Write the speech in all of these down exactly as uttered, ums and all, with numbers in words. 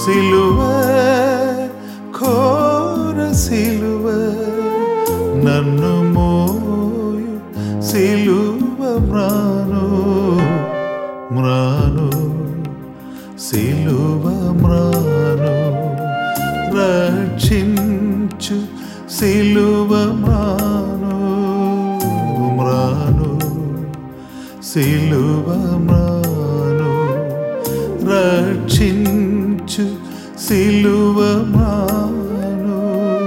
సిలువ ఘోర సిలువ నన్ను మోయు సిలువ మ్రాను మ్రాను సిలువ మ్రాను రక్షించు సిలువ మ్రాను మ్రాను సిలువ మ్రాను రక్షించు సిలువ మ్రాను.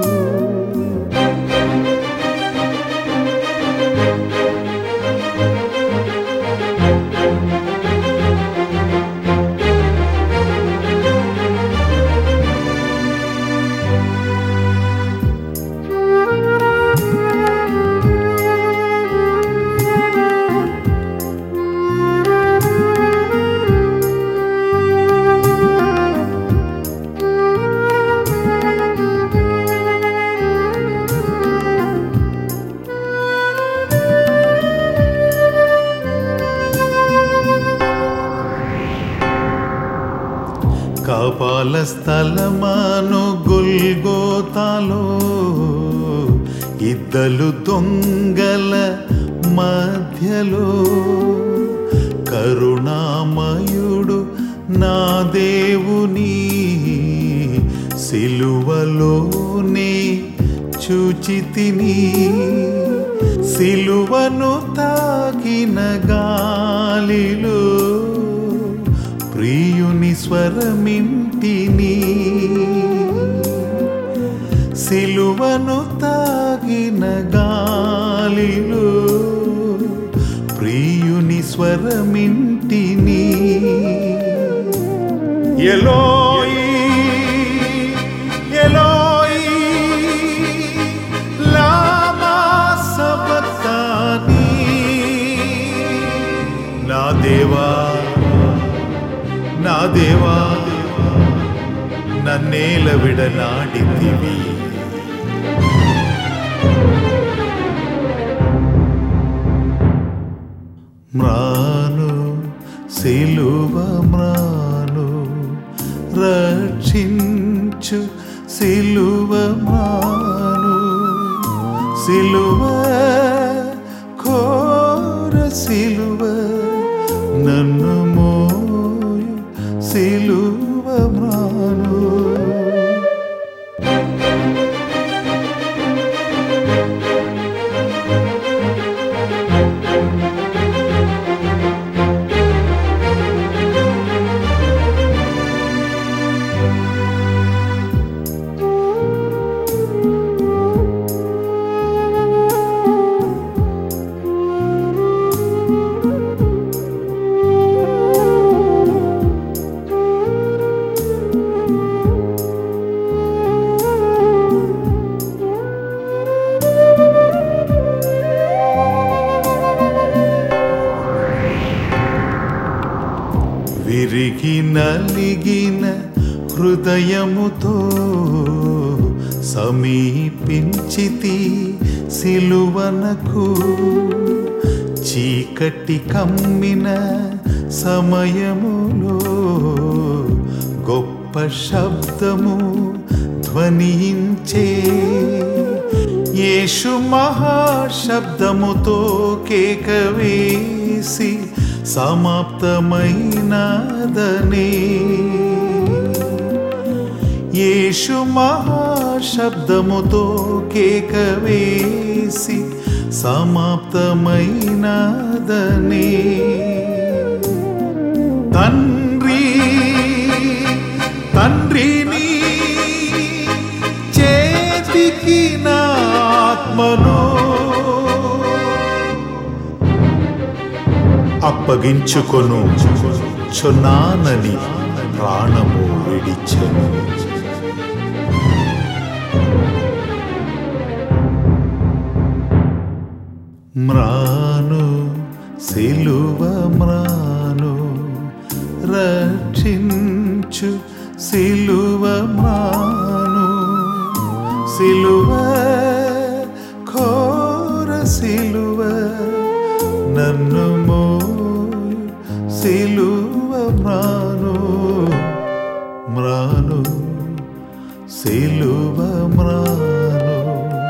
కపాల స్థలమాను గొల్గోతాలో ఇద్దరు దొంగల మధ్యలో కరుణామయుడు నా దేవుని సిలువలోనే చూచితిని. సిలువను తాకిన గాలిలో ప్రియుని స్వరమింటిని. సిలువను తాగిన గాలిలో ప్రియుని స్వరమింటిని. ఎలోయి ఎలోయి లామా సబక్తాని. నా దేవా నా దేవా నన్నేల విడనాడితివి. మ్రాను సిలువ మ్రాను రక్షించు సిలువ మ్రాను సిలువ ఘోర సిలువ నన్ను మోయు సిలువ మ్రాను. విరిగి నలిగిన హృదయముతో సమీపించితి సిలువనకు. చీకటి కమ్మిన సమయములో గొప్ప శబ్దము ధ్వనించే. యేసు మహాశబ్దముతో కేక వేసి సమాప్తమైనదనే. యేసు మహాశబ్దముతో కేక వేసి సమాప్తమైనదనే. తండ్రి తండ్రిని చేతికి నా ఆత్మను అప్పగించుకొను చున్నానని ప్రాణము విడిచెను. మ్రాను సిలువ మ్రాను రక్షించు సిలువ మ్రాను సిలువ ఘోర సిలువ నన్ను మోయు సిలువ మ్రాను మ్రా మ్రాను సిలువ మ్రాను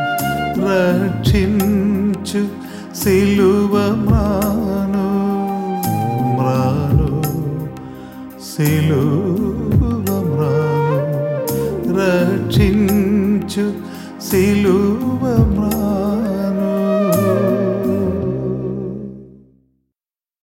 రక్షించు సిలువ మ్రాను మ్రాను సిలువ మ్రాను రక్షించు సిలువ మ్రాను